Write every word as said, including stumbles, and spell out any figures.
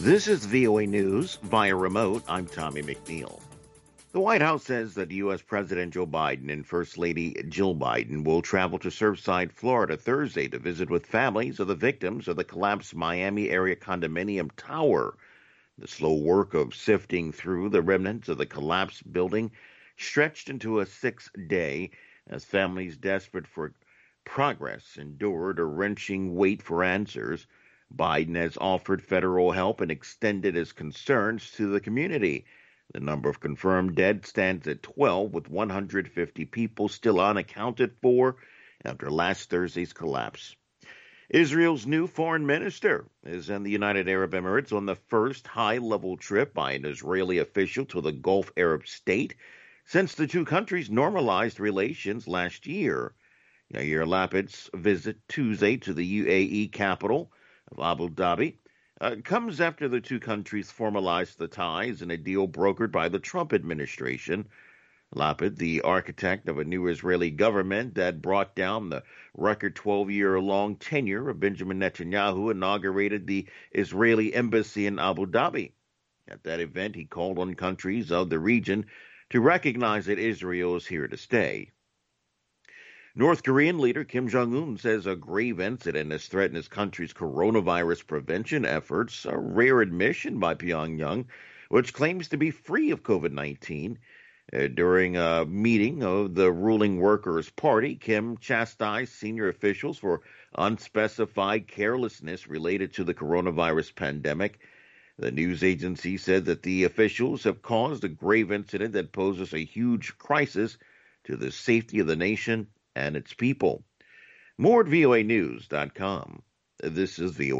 This is V O A News via remote. I'm Tommy McNeil. The White House says that U S. President Joe Biden and First Lady Jill Biden will travel to Surfside, Florida Thursday to visit with families of the victims of the collapsed Miami area condominium tower. The slow work of sifting through the remnants of the collapsed building stretched into a sixth day as families desperate for progress endured a wrenching wait for answers. Biden has offered federal help and extended his concerns to the community. The number of confirmed dead stands at twelve, with one hundred fifty people still unaccounted for after last Thursday's collapse. Israel's new foreign minister is in the United Arab Emirates on the first high-level trip by an Israeli official to the Gulf Arab state since the two countries normalized relations last year. Yair Lapid's visit Tuesday to the U A E capital of Abu Dhabi uh, comes after the two countries formalized the ties in a deal brokered by the Trump administration. Lapid, the architect of a new Israeli government that brought down the record twelve-year-long tenure of Benjamin Netanyahu, inaugurated the Israeli embassy in Abu Dhabi. At that event, he called on countries of the region to recognize that Israel is here to stay. North Korean leader Kim Jong-un says a grave incident has threatened his country's coronavirus prevention efforts, a rare admission by Pyongyang, which claims to be free of COVID nineteen. Uh, during a meeting of the ruling Workers' Party, Kim chastised senior officials for unspecified carelessness related to the coronavirus pandemic. The news agency said that the officials have caused a grave incident that poses a huge crisis to the safety of the nation and its people. More at V O A news dot com. This is V O A.